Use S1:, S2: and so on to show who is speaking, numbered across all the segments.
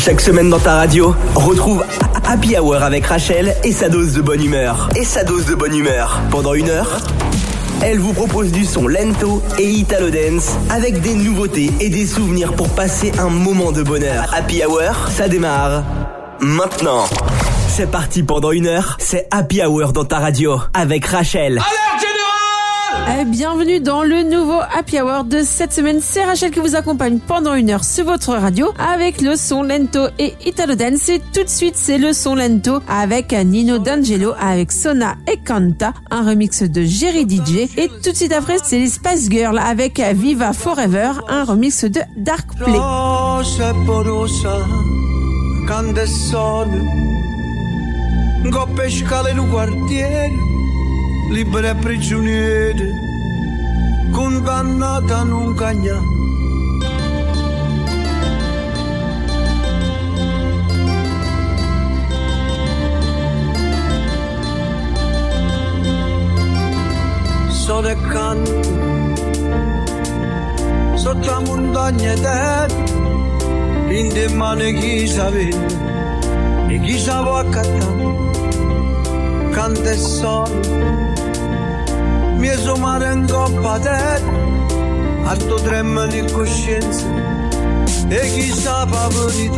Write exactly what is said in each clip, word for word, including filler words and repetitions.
S1: Chaque semaine dans ta radio, retrouve Happy Hour avec Rachel et sa dose de bonne humeur. Et sa dose de bonne humeur. Pendant une heure, elle vous propose du son lento et Italo Dance avec des nouveautés et des souvenirs pour passer un moment de bonheur. Happy Hour, ça démarre maintenant. C'est parti pendant une heure, c'est Happy Hour dans ta radio avec Rachel.
S2: Alerte générale!
S3: Eh, bienvenue dans le nouveau Happy Hour de cette semaine. C'est Rachel qui vous accompagne pendant une heure sur votre radio avec le son lento et Italo Dance. Et tout de suite, c'est le son lento avec Nino D'Angelo avec Sona e Canta, un remix de Jerry D J. Et tout de suite après, c'est les Spice Girls avec Viva Forever, un remix de Dark Play.
S4: Coppe scale in un quartiere, libera e prigioniera, condannata a non cagnà. Sono e canto, sotto la montagna terra, in te mani chi sapeva, e chi sa può accattare. Canta e sole, mi somare in coppa a terra, a tuo tremano di coscienza, e chissà la verità.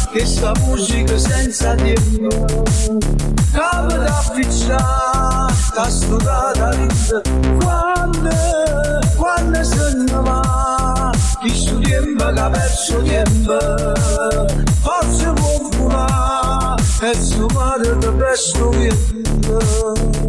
S4: questa musica senza tempo, capo da fissare, da studata vita, quando, quando se ne va, chi su tempo che ha perso tempo, forse può volare, e su mare da presto vento.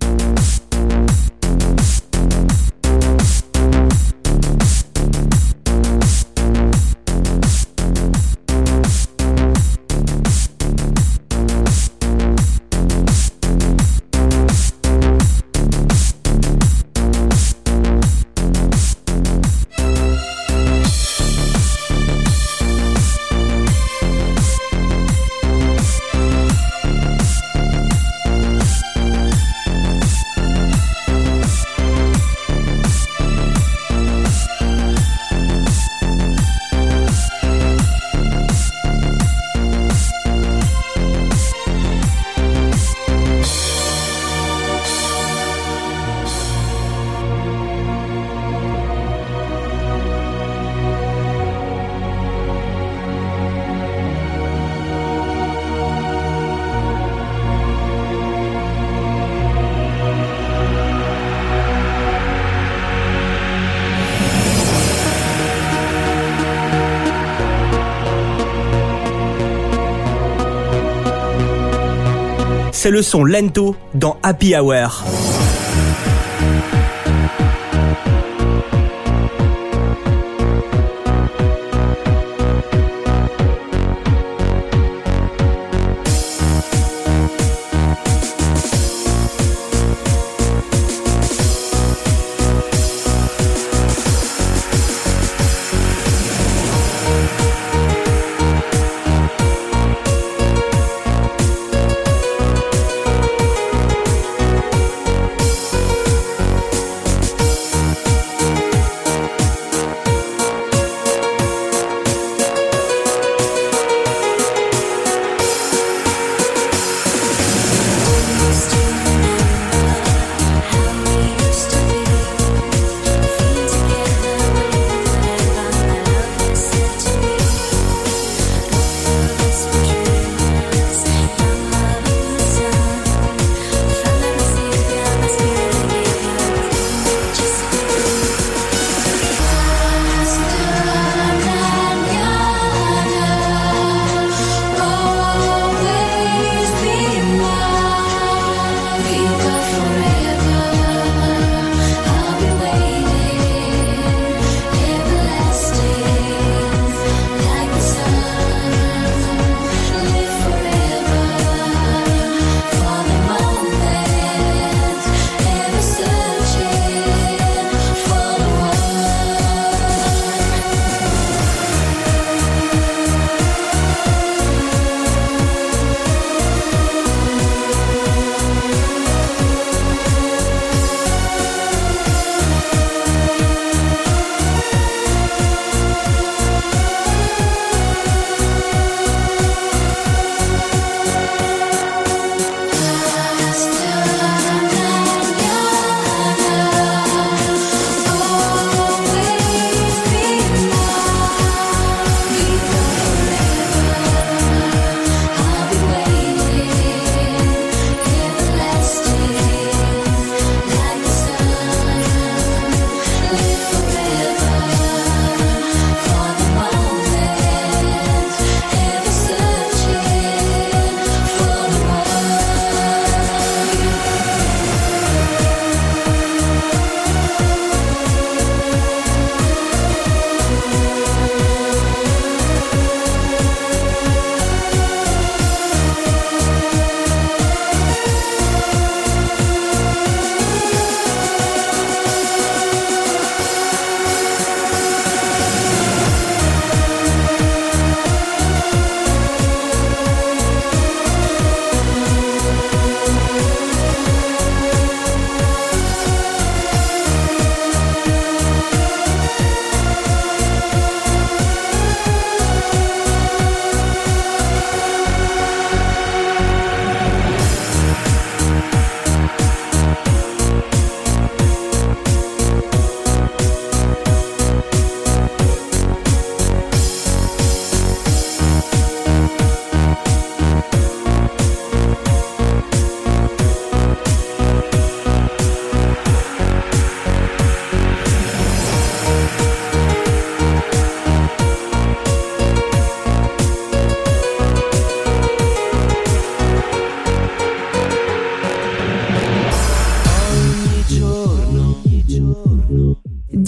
S1: C'est le son lento dans Happy Hour.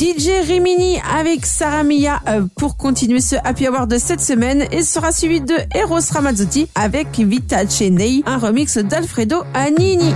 S3: D J Rimini avec Sarah Mia euh, pour continuer ce Happy Hour de cette semaine et sera suivi de Eros Ramazzotti avec Vitace Nei, un remix d'Alfredo Anini.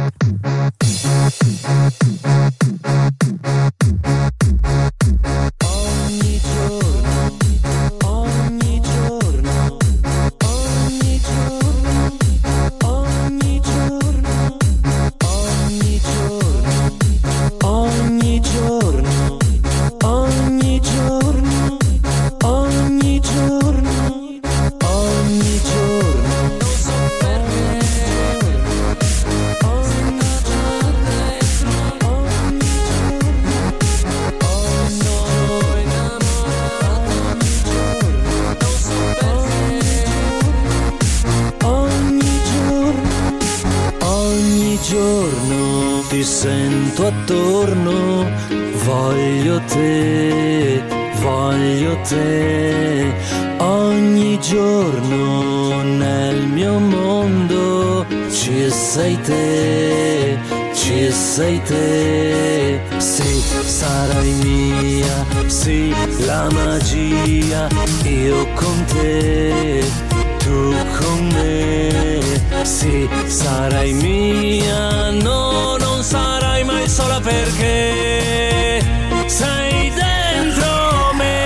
S5: Ti sento attorno, voglio te, voglio te, ogni giorno nel mio mondo ci sei te, ci sei te, sì, sarai mia, sì, la magia, io con te, tu con me, sì, sarai mia, no, non sarai mai sola perché sei dentro me.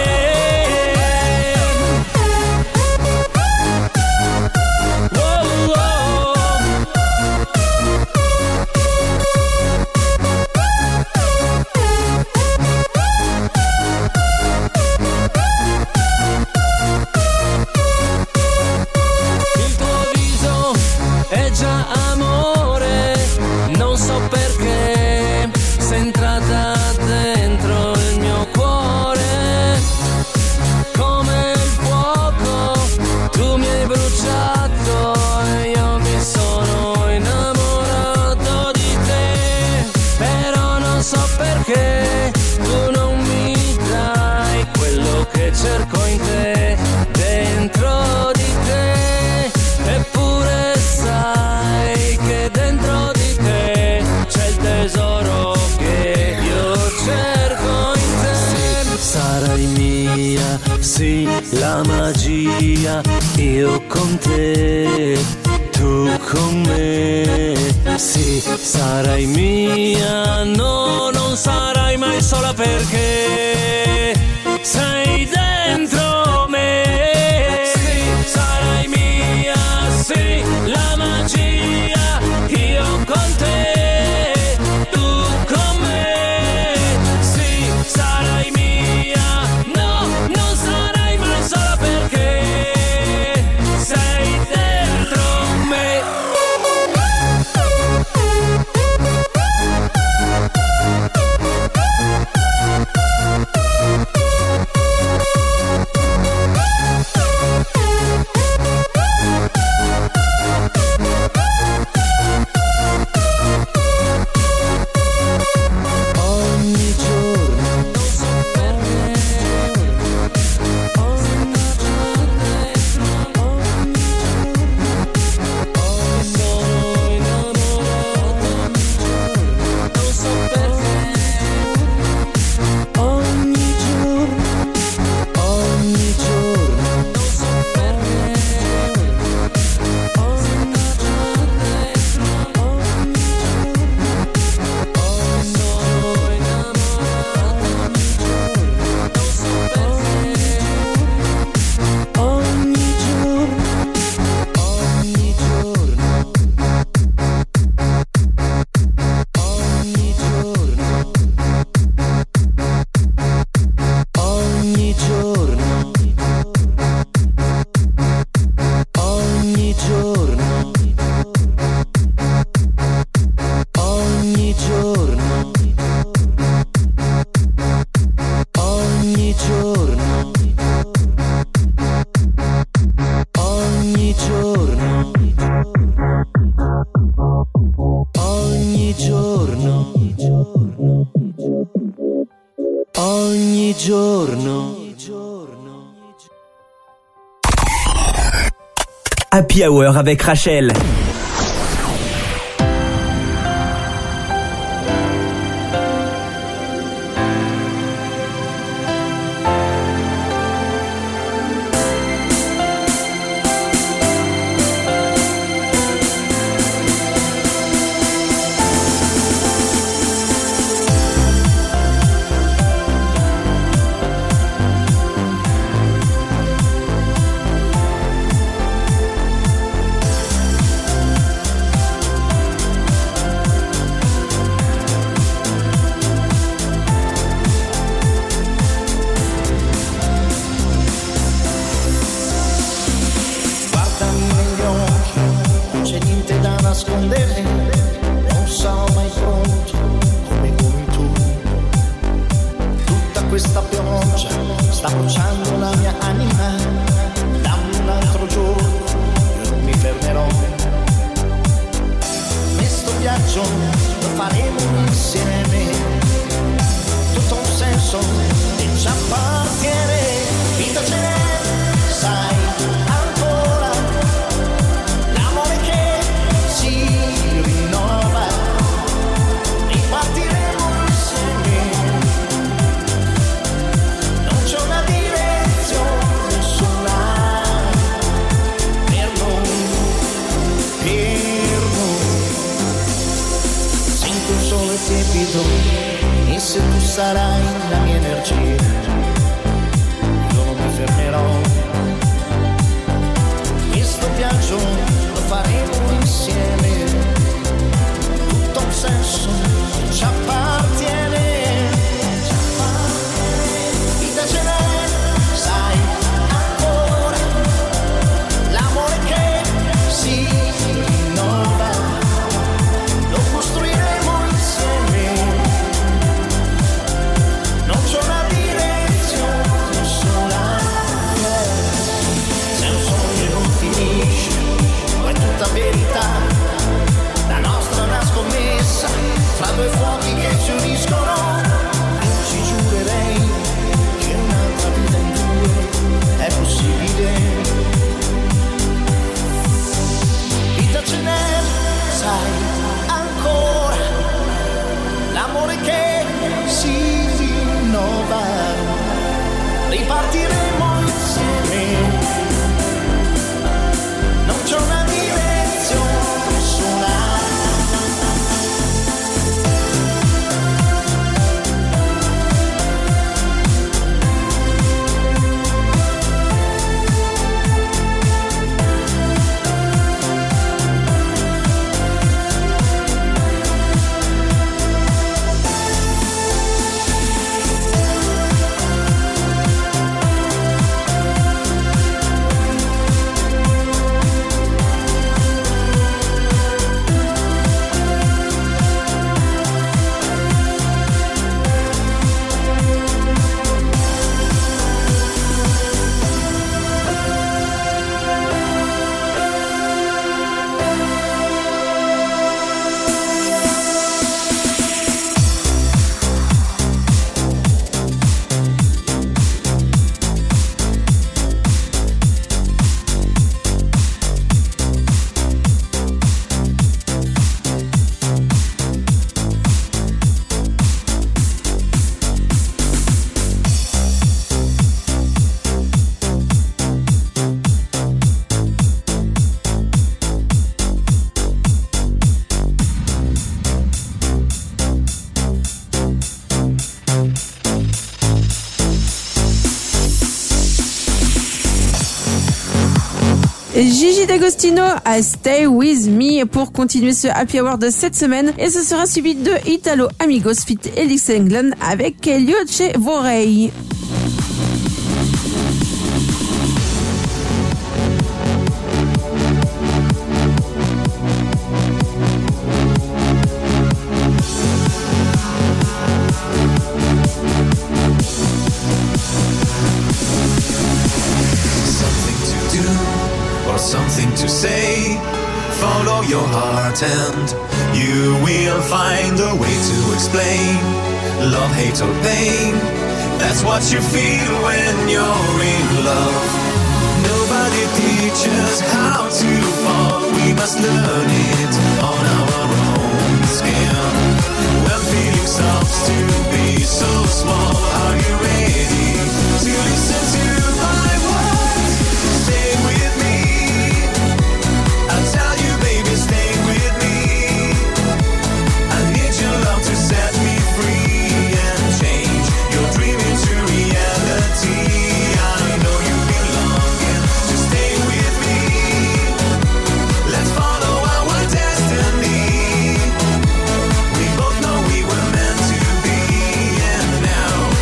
S5: Oh, oh. Il tuo viso è già amore, non so perché sei entrata dentro il mio cuore, come il fuoco tu mi hai bruciato e io mi sono innamorato di te, però non so perché tu non mi dai quello che cerco in te, dentro di te, eppure sai che dentro di te c'è il tesoro che io cerco in te. Sì, sarai mia, sì, la magia, io con te, tu con me, sì, sarai mia, no, non sarai mai sola perché sei dentro me. Sì, sarai mia, sì, la magia, io con te, tu con me, sì, sarai mia, no, non sarai mai sola perché sei dentro me. Ogni giorno non so perché, ogni giorno, ogni giorno sono innamorato, non so perché, ogni giorno, ogni giorno, non so perché, ogni giorno, ogni ogni giorno.
S1: Happy Hour avec Rachel.
S6: sta bruciando la mia anima. Da un altro giorno io non mi fermerò. Questo viaggio lo faremo insieme, tutto un senso che ci appartiene. Vita ce n'è, sai ancora, l'amore che si rinnova, ripartiremo insieme. Non c'è una direzione sola per noi, per noi. Sento il sole tiepido e se tu sarai la mia energia fermerò. Questo viaggio lo faremo insieme, tutto un senso ci appartiene. Vita ce n'è, sai ancora, l'amore che si rinnova, lo costruiremo insieme. Non c'è una direzione sola, verità, la nostra è una scommessa fra due fuochi che ci uniscono. Io ci giurerei che un'altra vita in due è possibile. Vita ce n'è, sai ancora, l'amore che si rinnova, ripartiremo insieme. Non c'è una
S3: Gigi D'Agostino à Stay With Me pour continuer ce Happy Hour de cette semaine. Et ce sera suivi de Italo Amigos feat. Elix England avec Elioce Vorrei.
S7: Something to say, follow your heart and you will find a way to explain love, hate or pain. That's what you feel when you're in love. Nobody teaches how to fall, we must learn it on our own skin. When feeling starts to be so small, are you ready to listen to my words? Stay with me, tell you, baby, stay with me. I need your love to set me free and change your dream into reality. I know you've been longing to stay with me. Let's follow our destiny. We both know we were meant to be, and now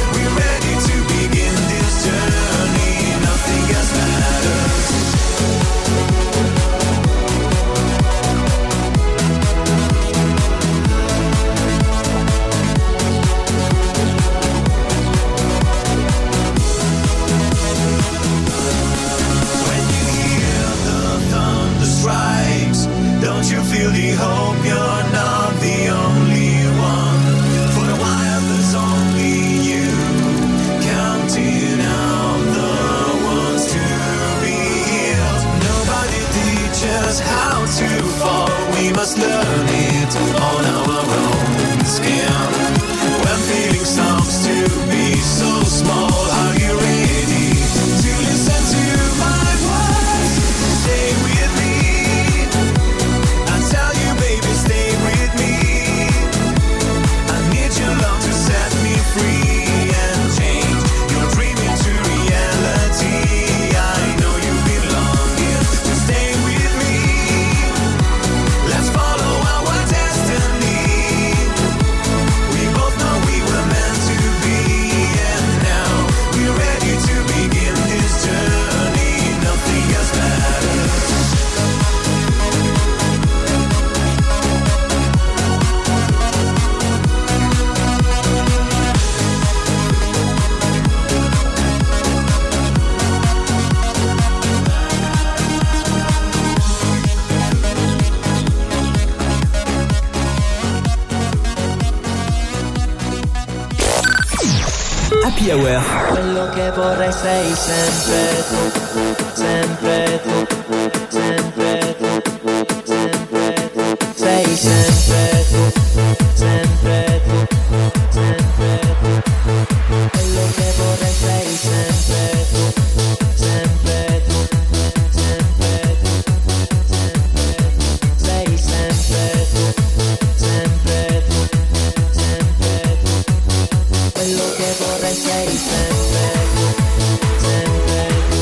S1: Happy Hour.
S5: Quello che vorrei sei sempre tu, sempre tu, sempre tu, sempre tu, sei sempre tu, sempre tu, sempre tu. Quello che vorrei sei sempre tu, sempre tu, sempre tu, sempre tu, sei sempre tu, sempre tu, sempre tu. Quello che vorrei sei sempre tu, sempre tu,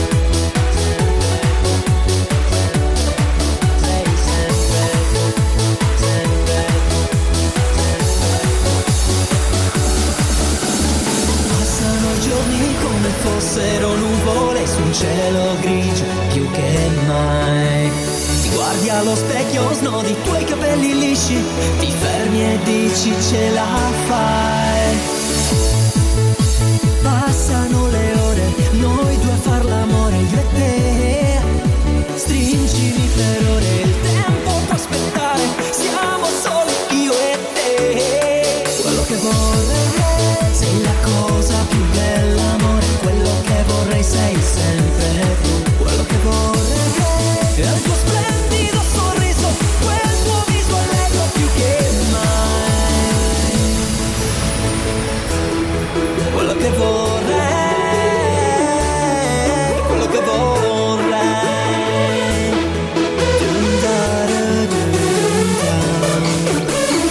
S5: sei sempre tu, sempre tu. Passano giorni come fossero nuvole su un cielo grigio più che mai. Ti guardi allo specchio, snodi i tuoi capelli lisci, ti fermi e dici ce la fai. Passano le ore, noi due a far l'amore, io e te. Stringimi per ore, il tempo può aspettare, siamo soli io e te. Quello che vorrei, sei la cosa più bella, amore. Quello che vorrei sei sempre tu. Quello che vorrei è il tuo splendido sorriso, quel tuo viso allegro più che mai. Quello che vorrei, quello che vorrei. Dun-da-da, dun-da.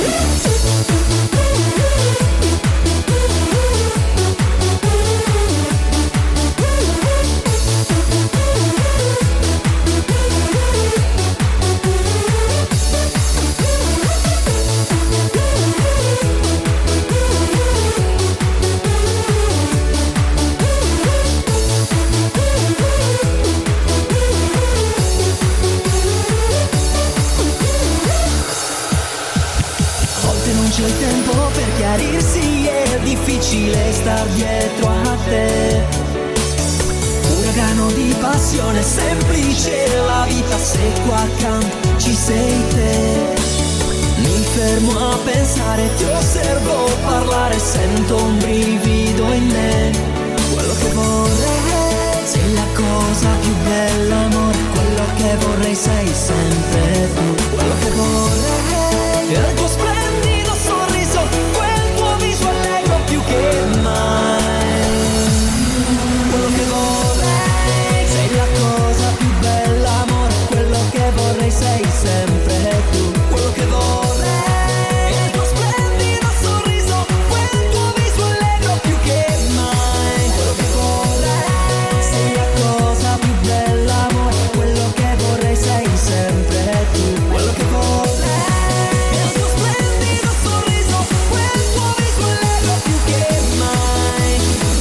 S5: A volte non c'è il tempo per chiarirsi, è difficile star dietro a te. Uragano di passione, semplice la vita se qua accanto ci sei te. Mi fermo a pensare, ti osservo parlare, sento un brivido in me. Quello che vorrei, sei la cosa più bella, amore. Quello che vorrei sei sempre tu. Quello che vorrei è il tuo splendido sorriso, quel tuo viso allegro più che mai. Quello che vorrei, sei la cosa più bella, amore. Quello che vorrei sei sempre tu. Quello che vorrei è il tuo splendido sorriso, quel tuo viso allegro più che mai. Quello che vorrei, sei la cosa più bella, amore. Quello che vorrei sei sempre tu. Quello che vorrei è il tuo splendido sorriso, quel tuo viso allegro più che mai.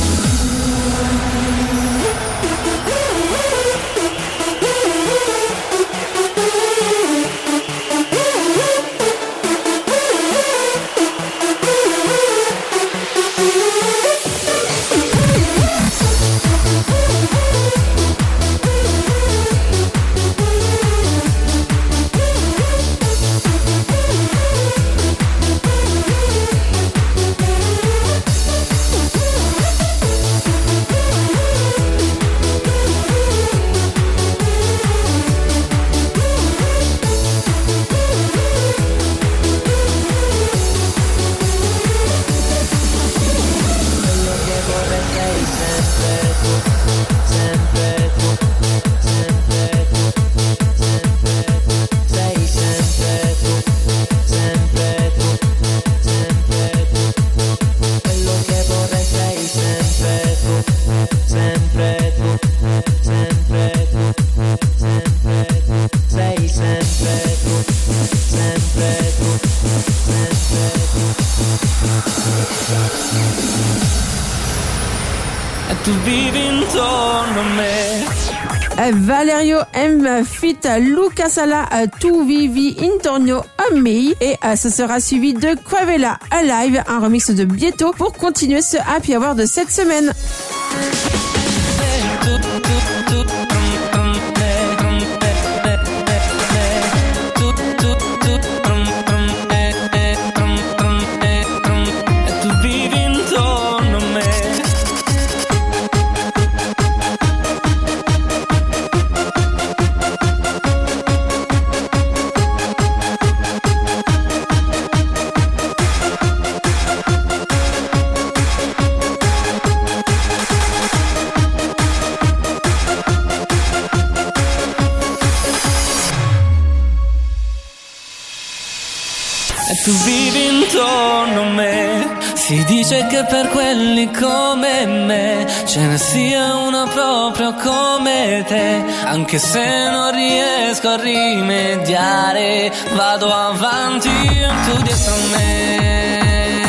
S5: Quello che vorrei sei sempre tu, sempre tu, sempre tu, sempre tu, sei sempre tu, sempre tu, sempre tu. Quello che vorrei sei sempre tu, sempre tu, sempre tu, sempre tu, sei sempre tu, sempre tu, sempre tu.
S8: E tu vivi intorno a me.
S3: Euh, Valerio M fit Luca Sala, euh, Tu vivi intorno a me, et euh, ce sera suivi de Quavella Alive, un remix de Bieto pour continuer ce happy hour de cette semaine.
S8: E tu vivi intorno a me. intorno a me. Si dice che per quelli come me ce ne sia una proprio come te. Anche se non riesco a rimediare, vado avanti e tu dietro a me.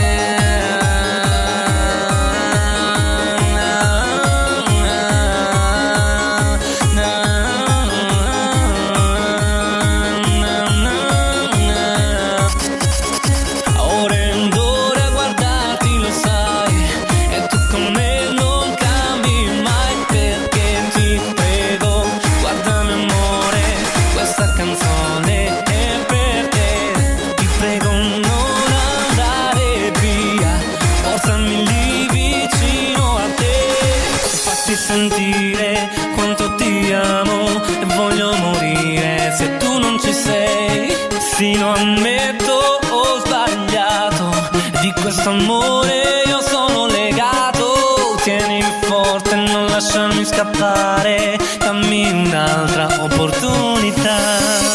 S8: Sentire quanto ti amo e voglio morire se tu non ci sei. Sì, lo ammetto, ho sbagliato, di questo amore io sono legato. Tieni forte, non lasciarmi scappare, dammi un'altra opportunità.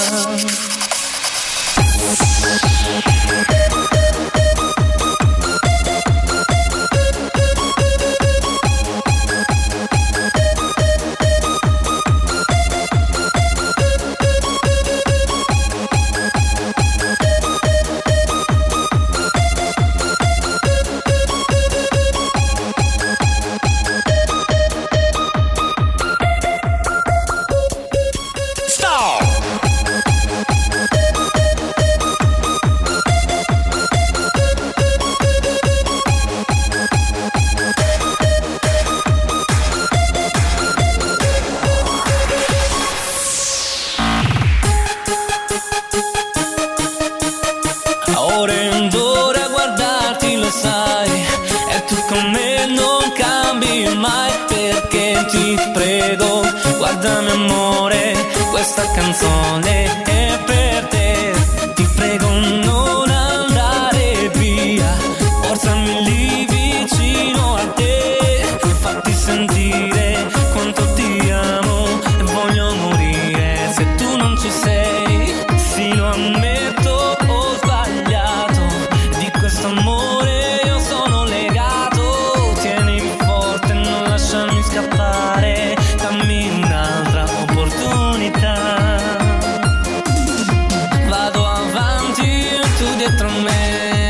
S8: Guardami amore, questa canzone è per te. Ti prego non andare via, portami lì vicino a te. Fatti sentire quanto ti amo e voglio morire se tu non ci sei. Sì, lo ammetto, ho sbagliato, di questo amore io sono legato. Tienimi forte, non lasciarmi scappare, dammi un'altra opportunità. Vado avanti e tu dietro a me.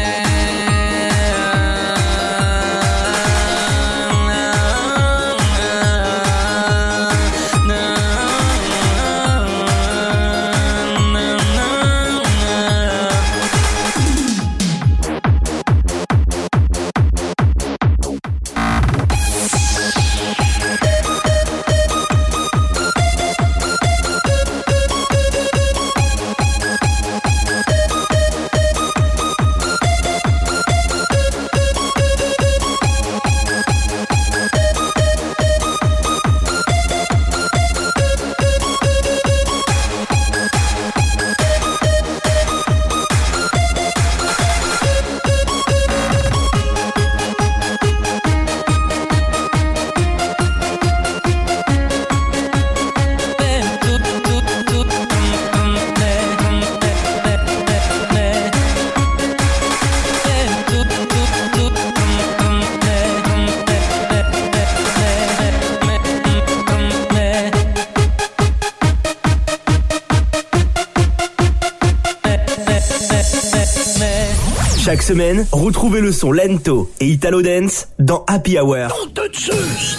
S1: Chaque semaine, retrouvez le son Lento et Italo Dance dans Happy Hour. Nom de Zeus!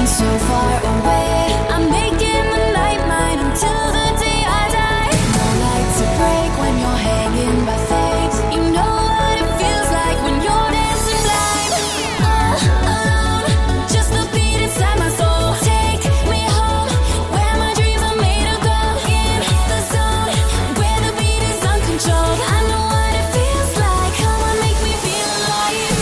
S9: so far away. I'm making the night mine until the day I die. No lights to break when you're hanging by fate. You know what it feels like when you're dancing blind. All alone, just the beat inside my soul. Take me home, where my dreams are made of gold. In the zone, where the beat is uncontrolled. I know what it feels like. Come on, make me feel alive.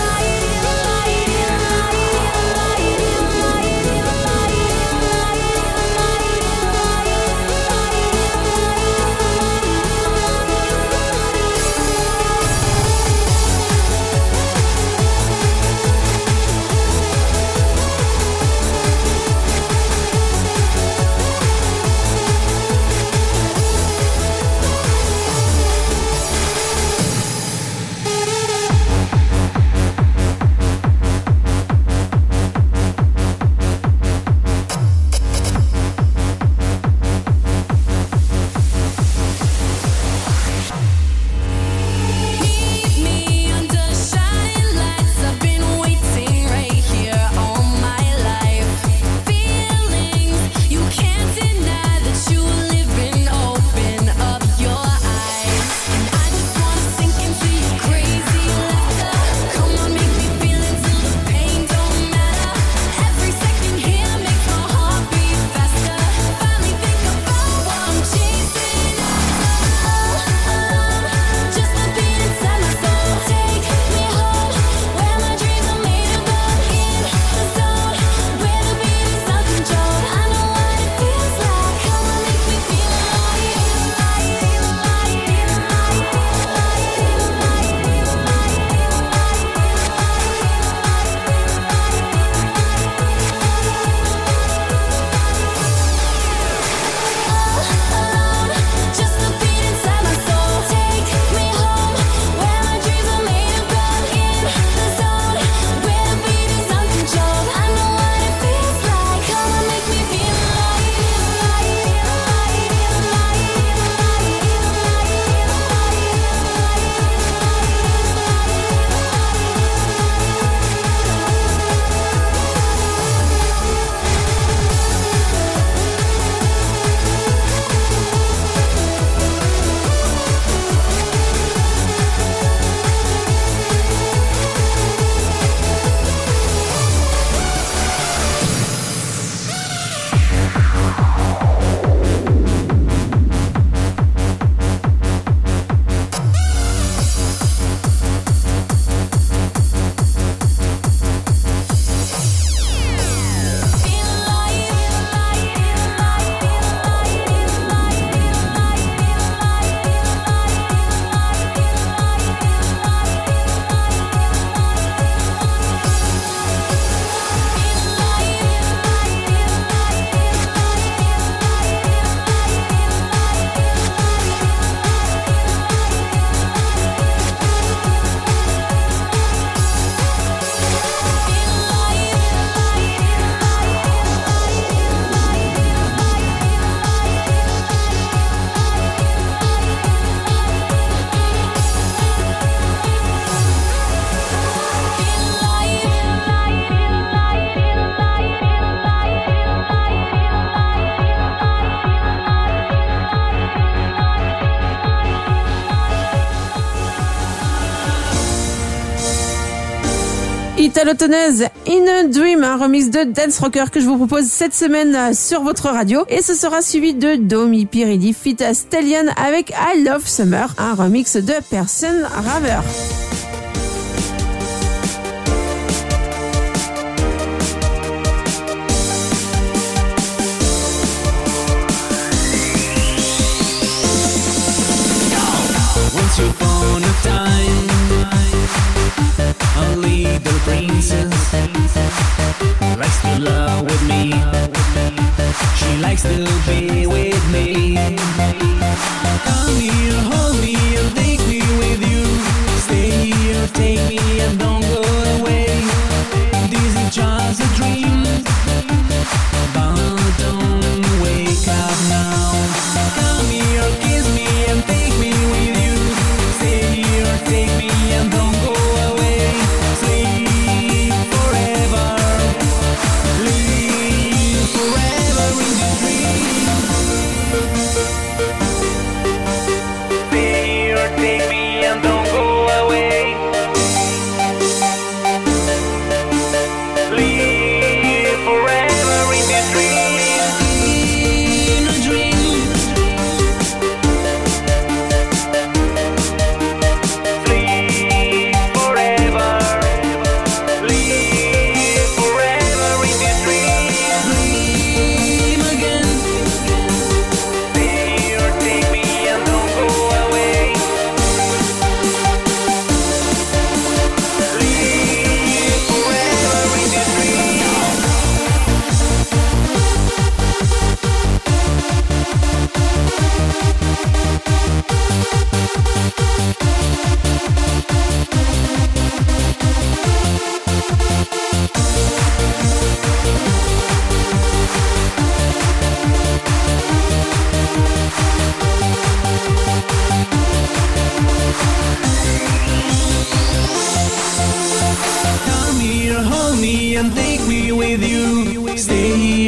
S3: Italo-Tonez, In a Dream, un remix de Dance Rocker que je vous propose cette semaine sur votre radio. Et ce sera suivi de Domi Piridi feat. Stallion avec I Love Summer, un remix de Person Raver.
S10: Once upon a time, a little princess likes to love with me. She likes to be with me. Come here, hold me and take me with you. Stay here, take me and don't go away. This is just a dream, but don't wake up now. Come here, kiss me and take me with you. Stay here, take me and don't go away. Sleep forever. Leave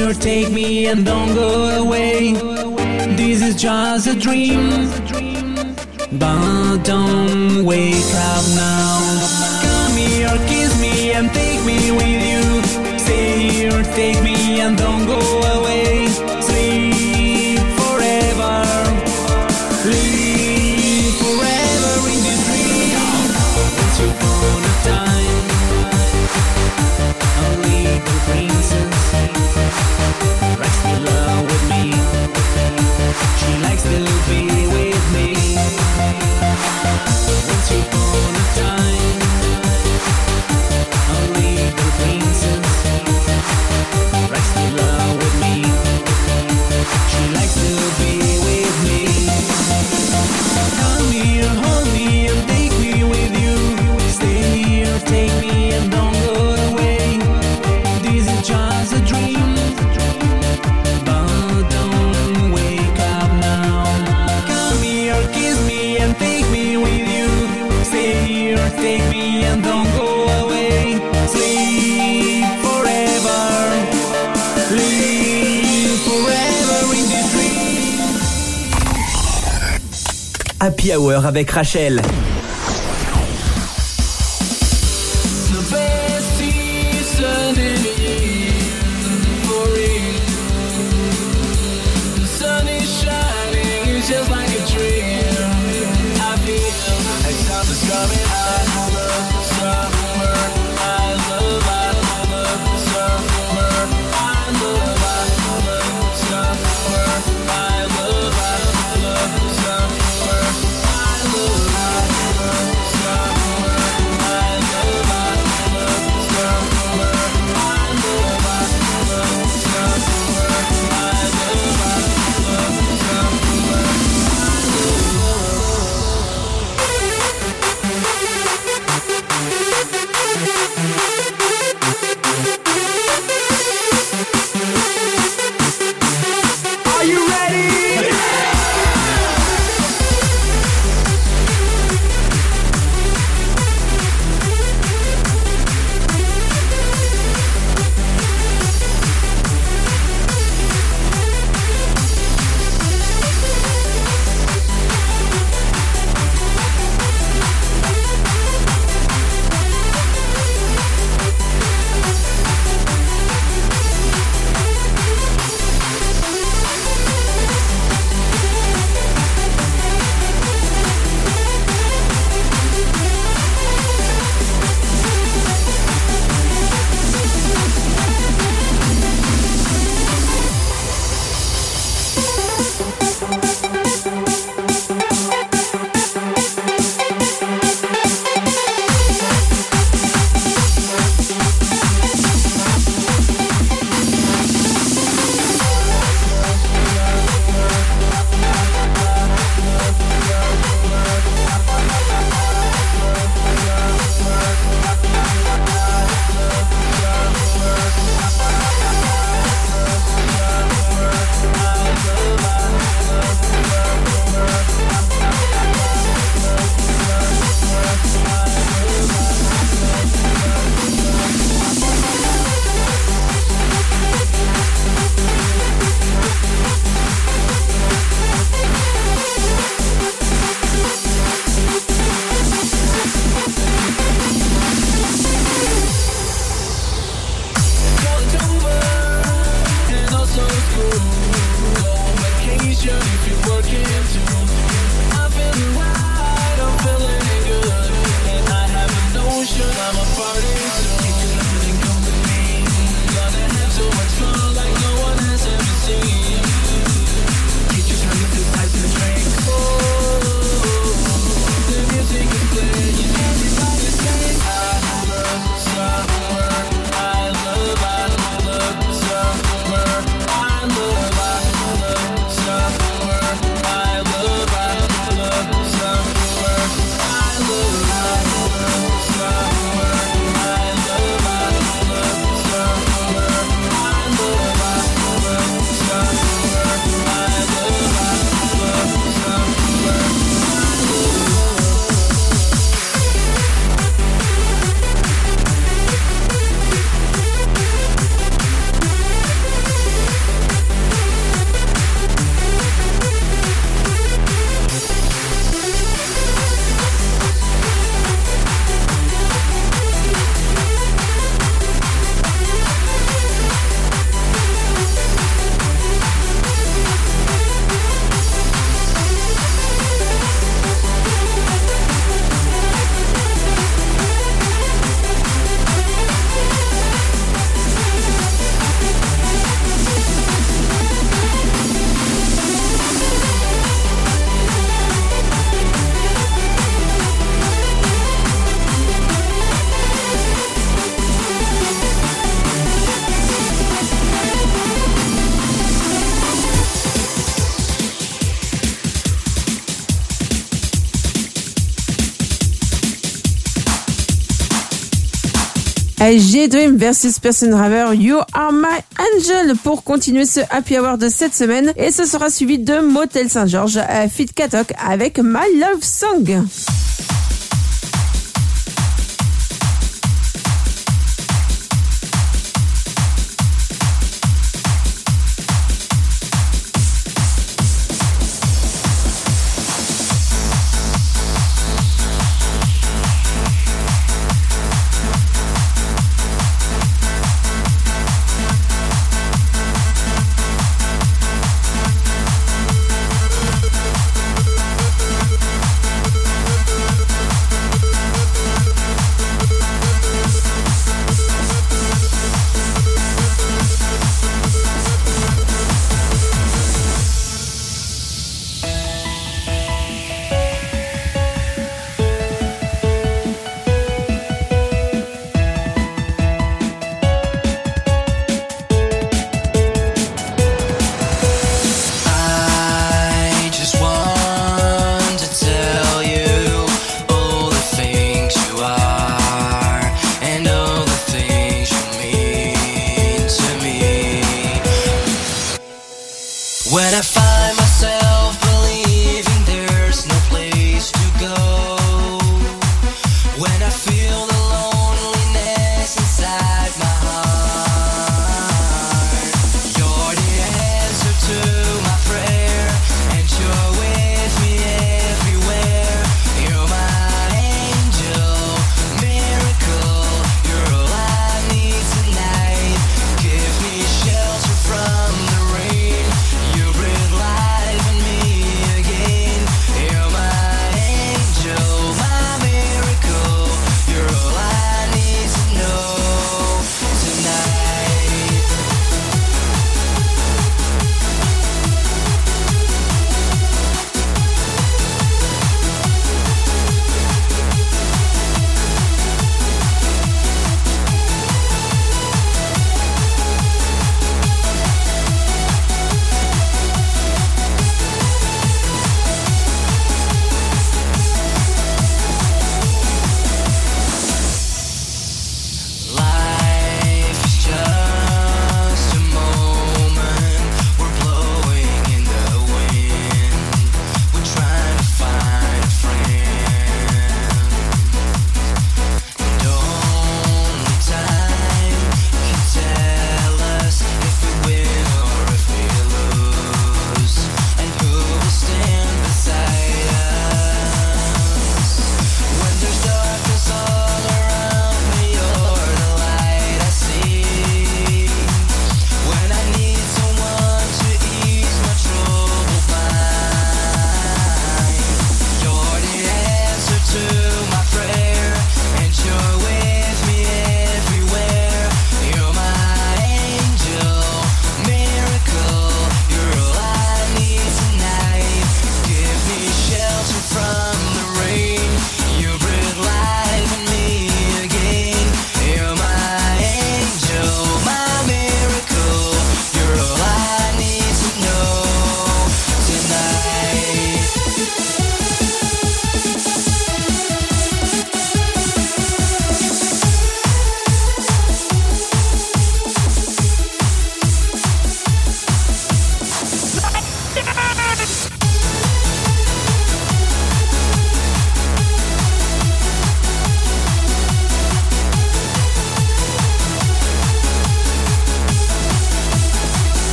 S10: here, take me and don't go away. This is just a dream, but don't wake up now. Come here, kiss me and take me with you. Stay here, take me and don't go away. Sleep forever, live forever in this dream. Once upon a time, a little princess likes to love with me. She likes to be with me. Once upon a time, a little princess likes to love with me. She likes to be with me. Come here, hold me and take me with you. Stay here, take me and don't go away. This is just a dream, but don't wake up now. Come here, kiss me and take me with you. Stay here, take me and don't go away. Sleep forever, live forever in this dream.
S1: Happy Hour avec Rachel.
S10: The best season in the year, for real. The sun is shining, it's just like a dream. I feel like summer's coming. I love summer. I love, I love summer. I love, I love summer. I love, I love summer. I love, I
S3: J-Dream versus Person Driver, You Are My Angel pour continuer ce Happy Hour de cette semaine. Et ce sera suivi de Motel Saint-Georges, Fit Katok avec My Love Song.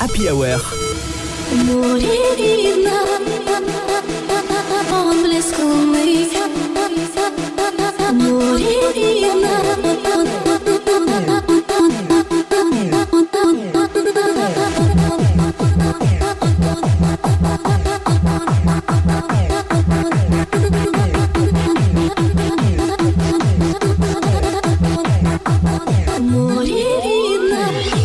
S1: Happy Hour.
S9: Море видно, он близко умыт. Море видно, море видно.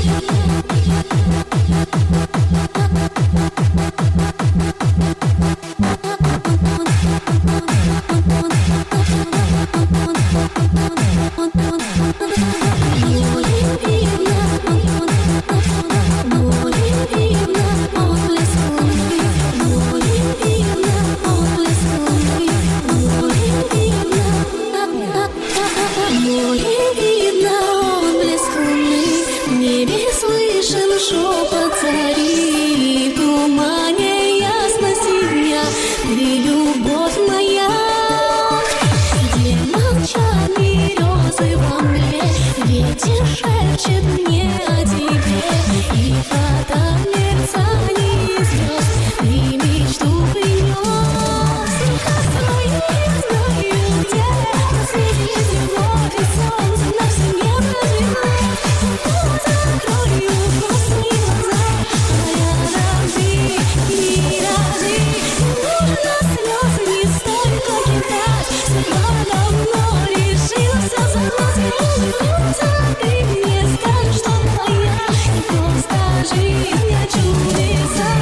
S9: Шепот царит, в тумане ясности дня, ты любовь моя, где молчат березы во мгле, ветер шепчет мне о тебе, и фото мерцаний звезд, ты мечту принес. Косой не знаю где, светит любовь и солнце на все небо развивает. Закрою грустные глаза, моя ради, миражи. Нужно слезы, не стоит покидать. Сама давно решился забыть. Ты мне скажешь, что твоя не просто жизнь, а чудеса.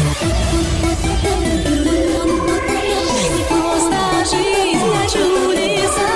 S9: Не просто жизнь, а чудеса.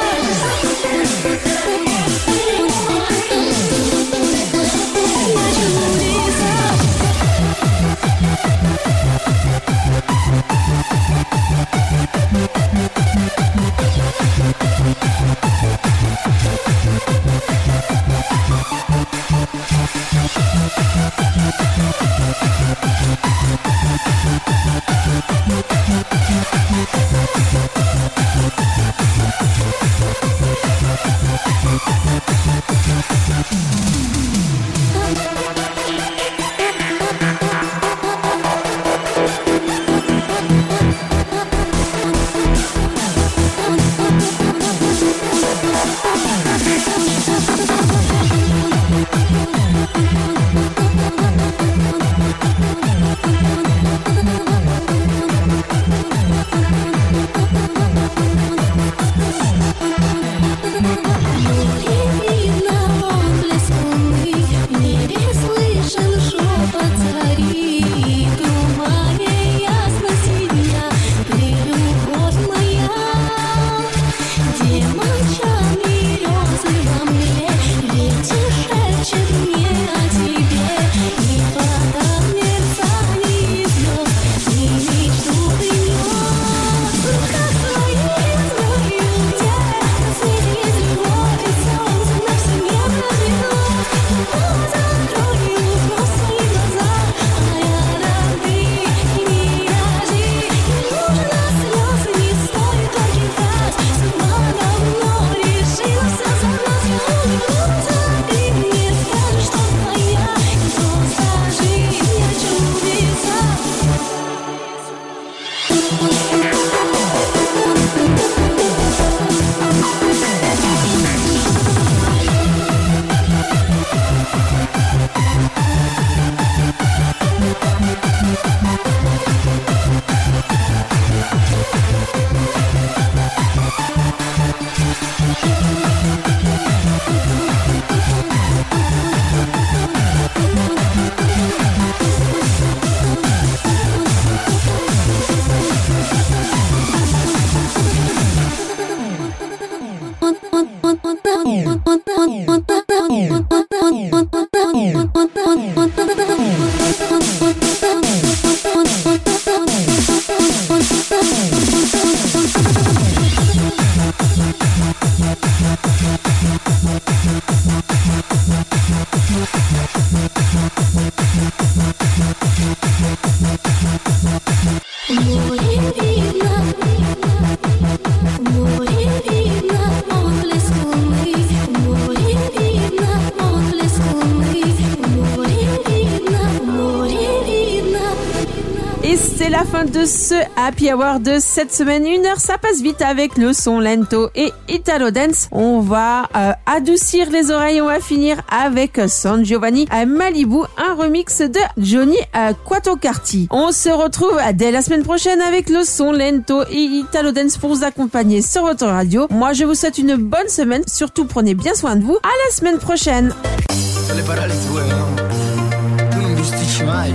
S3: Et c'est la fin de ce Happy Hour de cette semaine. Une heure, ça passe vite avec le son lento et Italo Dance. On va euh, adoucir les oreilles. On va finir avec San Giovanni à Malibu, un remix de Johnny euh, Quattrocarti. On se retrouve dès la semaine prochaine avec le son lento et Italo Dance pour vous accompagner sur votre radio. Moi, je vous souhaite une bonne semaine. Surtout, prenez bien soin de vous. À la semaine prochaine.
S11: Le parole tue, no? Tu non bisticci mai.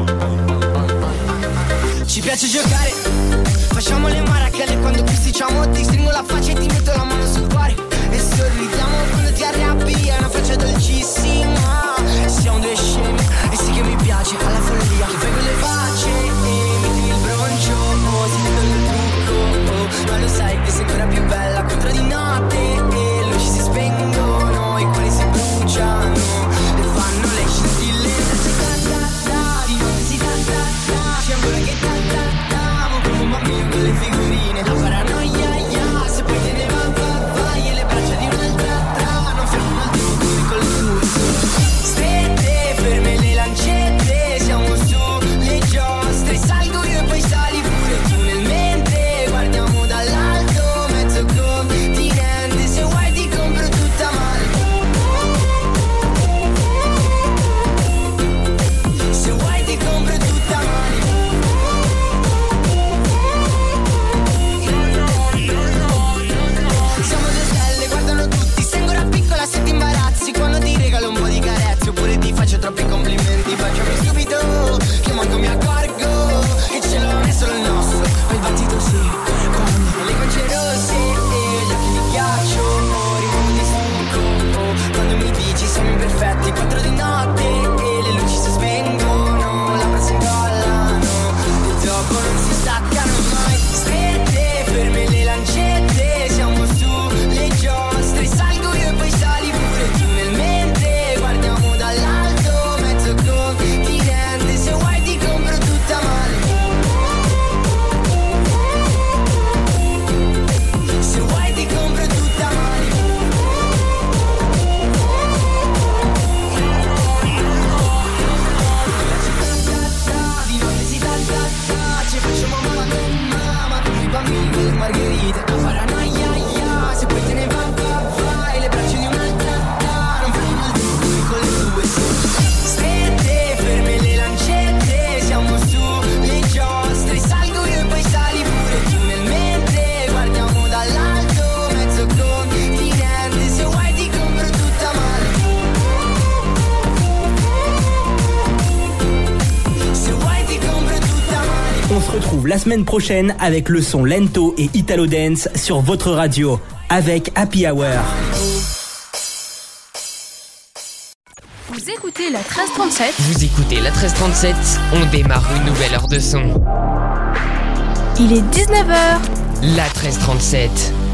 S11: Ci piace giocare, facciamo le maracale quando pisticciamo. Ti stringo la faccia e ti metto la mano sul cuore e sorridiamo quando ti arrabbi. È una faccia dolcissima. Siamo due scemi e sì che mi piace alla follia. Che fai con le facce e mi tiri il broncio. Oh, si vede il trucco, oh, ma lo sai che sei ancora più bella contro di notte. E le luci si spengono, i cuori si bruciano e fanno le scintille. Si canta, di notte si canta, c'è ancora che cantavamo come un bambino con le figurine. La paranoia, yeah, se poi te ne va, va, vai. E le braccia di un'altra, tra, non fermano il tempo come con le tue. Strette, ferme le lancette, siamo su le giostre. Salgo io e poi sali pure tu nel mente. Guardiamo dall'alto, mezzo continente. Se vuoi ti compro tutta male. Se vuoi ti compro tutta male. Siamo due stelle, guardano tutti. Sei ancora piccola se ti imbarazzi quando ti regalo un po' di carezze. Oppure ti faccio troppi complimenti. Facciami subito che manco mi accorgo che ce l'ho è solo il nostro. Ho il battito sì, quando le guance rosse e gli occhi di ghiaccio. Oh, rimango di stanco, oh, quando mi dici siamo imperfetti. Quattro di notte e le luci si spengono. La si incollano e dopo non si staccano mai. Strette, ferme le lancette, siamo su le giostre. Salgo io e poi sali pure tu nel mente. Guardiamo dall'alto, mezzo continente. Se vuoi ti compro tutta male. Se vuoi ti compro tutta male. Di notte si tanta, ci facciamo mamma con mamma, come i bambini con le margherite. La paranoia, yeah, se poi te ne va, va, vai. Le braccia di un'altra, ah, non fanno il tempo come con le tue. Strette, ferme le lancette, siamo su le giostre. Salgo io e poi sali pure tu nel mente. Guardiamo dall'alto, mezzo continente. Se vuoi ti compro tutta male. Se vuoi ti compro tutta male.
S1: On se retrouve la semaine prochaine avec le son lento et Italo Dance sur votre radio avec Happy Hour.
S12: Vous écoutez la treize trente-sept.
S13: Vous écoutez la treize trente-sept, on démarre une nouvelle heure de son.
S12: Il est dix-neuf heures.
S13: La treize trente-sept.